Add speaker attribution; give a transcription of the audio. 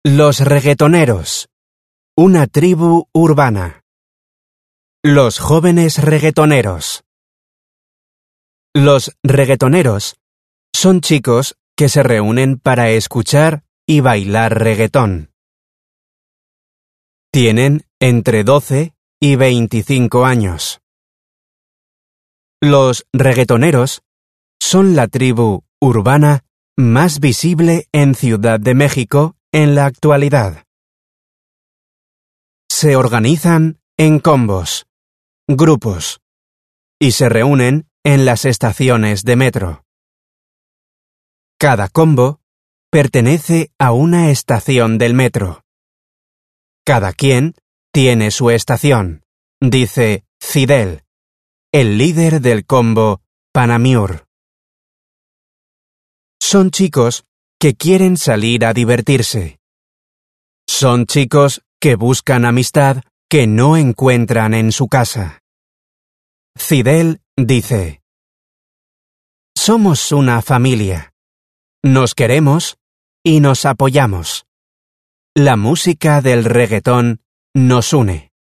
Speaker 1: Los reggaetoneros, una tribu urbana. Los jóvenes reggaetoneros. Los reggaetoneros son chicos que se reúnen para escuchar y bailar reggaetón. Tienen entre 12 y 25 años. Los reggaetoneros son la tribu urbana más visible en Ciudad de México en la actualidad. Se organizan en combos, grupos, y se reúnen en las estaciones de metro. Cada combo pertenece a una estación del metro. Cada quien tiene su estación, dice Fidel, el líder del combo Panamure. Son chicos que quieren salir a divertirse. Son chicos que buscan amistad que no encuentran en su casa. Fidel dice: somos una familia. Nos queremos y nos apoyamos. La música del reggaetón nos une.